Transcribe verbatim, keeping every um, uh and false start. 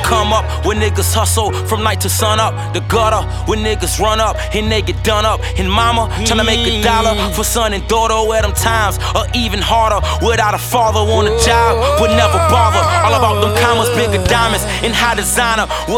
come up where niggas hustle from night to sun up. The gutter where niggas run up and they get done up. And mama tryna make a dollar for son and daughter, where them times are even harder without a father on a job would never bother. All about them commas, bigger diamonds and high designer.